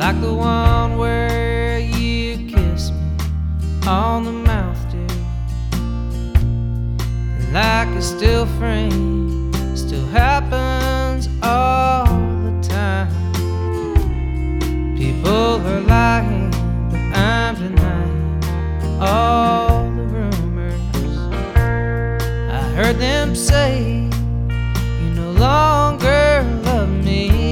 like the one where you kiss me on the mouth, dear. And like a still frame, still happens all